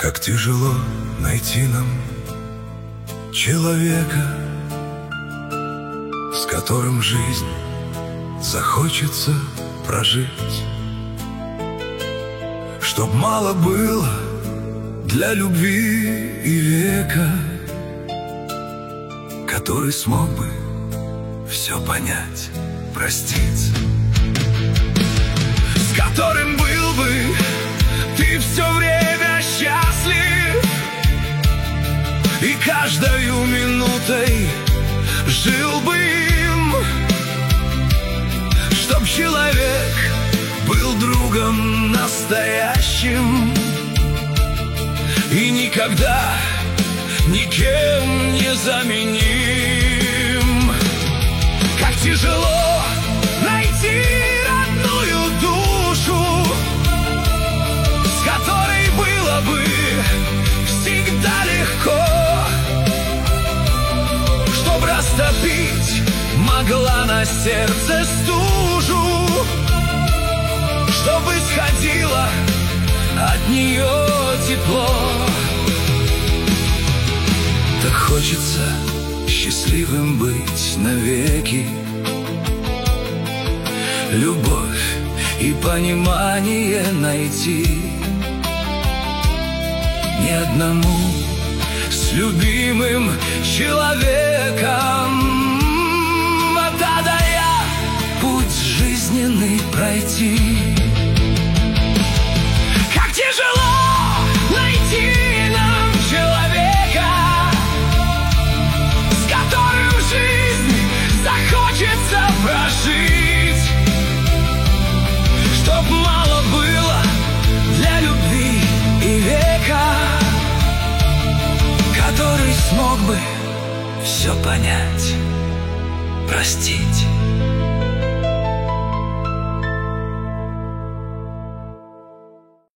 Как тяжело найти нам человека, с которым жизнь захочется прожить, чтоб мало было для любви и века, который смог бы все понять, простить, с которым был бы ты все время счастлив и каждою минутой жил бы им, чтоб человек был другом настоящим и никогда никем не заменим. Как тяжело найти родную душу, с которой было бы всегда легко, чтоб растопить могла на сердце стужу, чтобы исходило от нее тепло. Так хочется счастливым быть навеки, любовь и понимание найти ни одному с любимым человеком, от А до Я путь жизненный пройти. Как тяжело найти нам человека, с которым жизнь захочется прожить, чтоб мало было для любви и века, который смог бы все понять, простить.